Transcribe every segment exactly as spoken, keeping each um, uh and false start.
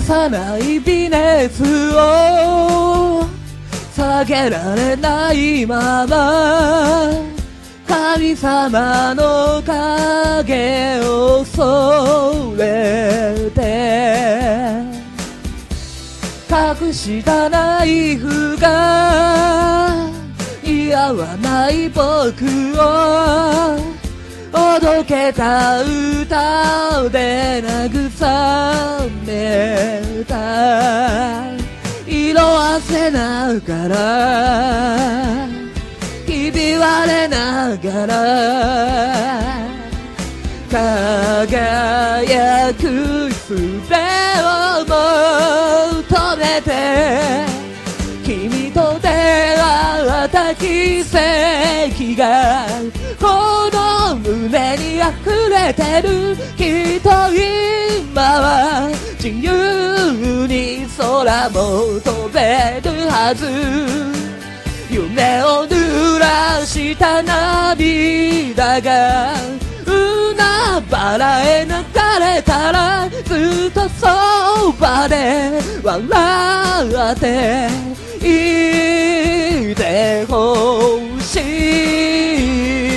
さない微熱を下げられないまま神様の影を恐れて隠したナイフが似合わない僕をおどけた歌で慰めた色あせながらひび割れながら輝く術を求めて君と出会った奇跡がこの胸に溢れてるきっと今は自由に空も飛べるはず夢を濡らした涙が海原へ流れたらずっとそばで笑っていてほしい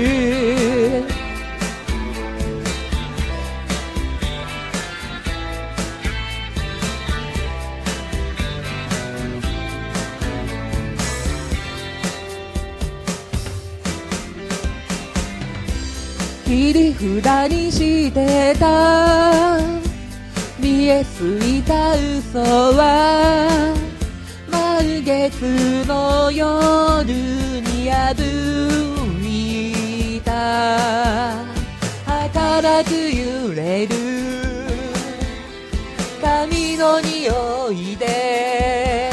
切り札にしてた見えすぎた嘘は満月の夜に破いた儚く揺れる髪の匂いで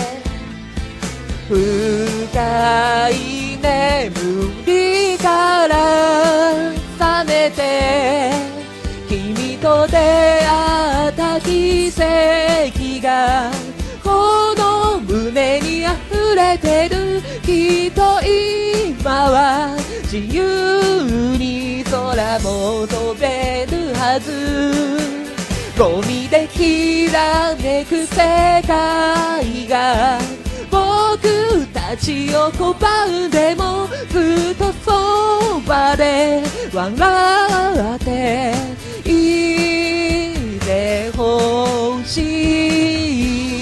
深い眠りから覚めて君と出会った奇跡がこの胸に溢れてるきっと今は自由に空も飛べるはずゴミできらめく世界が僕たちを拒んでもずっとそばで笑っていてほしい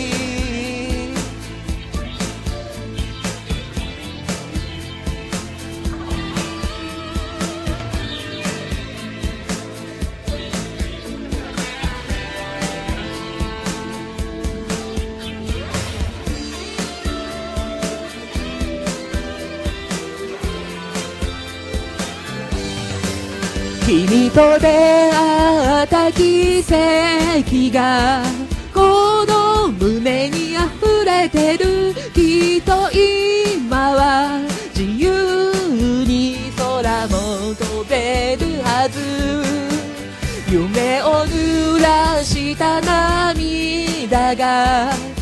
君と出会った奇跡がこの胸に溢れてるきっと今は自由に空も飛べるはず夢を濡らした涙が